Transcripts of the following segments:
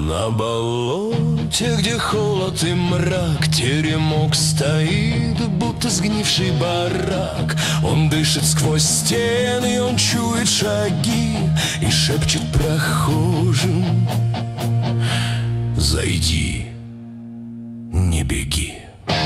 На болоте, где холод и мрак, теремок стоит, будто сгнивший барак. Он дышит сквозь стены, он чует шаги и шепчет прохожим: зайди, не беги.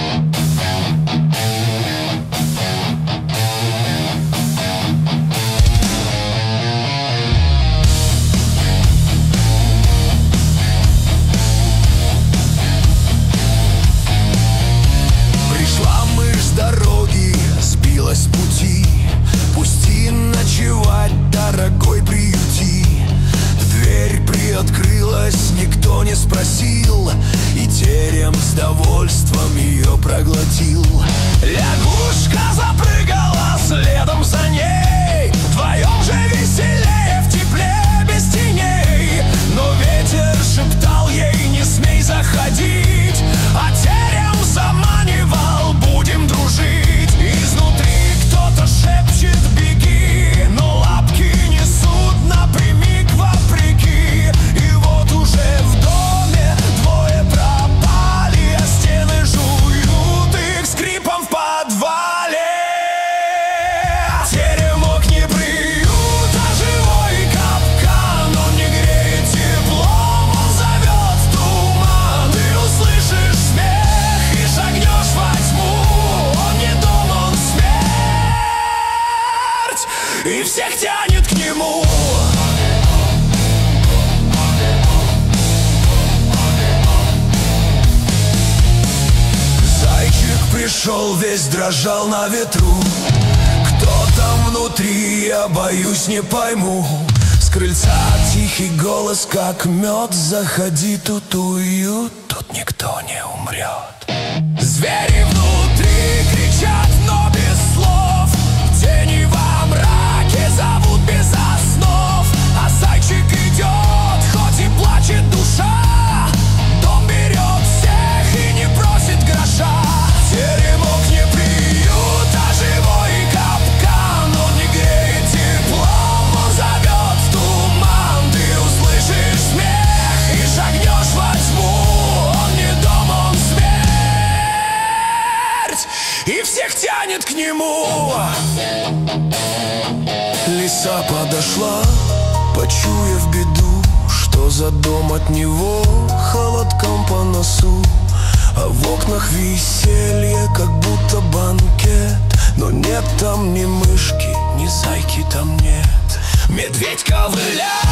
С пути, пусти ночевать, дорогой, приюти. Дверь приоткрылась, никто не спросил, и терем с довольством ее проглотил. Лягушка запрыгала следом за ней, вдвоем же веселее, в тепле, без теней. Но ветер шептал ей: не смей заходить, а терем заманивал: будем дружить. Изнутри кто-то шепчет: беги, но лапки несут напрямик вопреки. И вот уже в доме двое пропали, а стены жуют их скрипом в подвале. Теремок не приют, а живой капкан. Он не греет теплом, он зовет в туман. Ты услышишь смех и шагнешь во тьму. Он не дом, он смерть, и всех тянет к нему. Зайчик пришел, весь дрожал на ветру. Кто там внутри, я боюсь, не пойму. С крыльца тихий голос, как мед: заходи, тут уют, тут никто не умрет. Звери внутри кричат, но без слов. В тени во мраке зовут без основ. А зайчик идет, хоть и плачет душа. Дом берет всех и не просит гроша. Теремок не приют, а живой капкан. Он не греет теплом, он зовет в туман. Ты услышишь смех и шагнешь во тьму. Он не дом, он смерть, и всех тянет к нему. Лиса подошла, почуяв беду. Что за дом от него, холодком по носу. А в окнах веселье, как будто банкет. Но нет там ни мышки, ни зайки там нет. Медведь ковыляет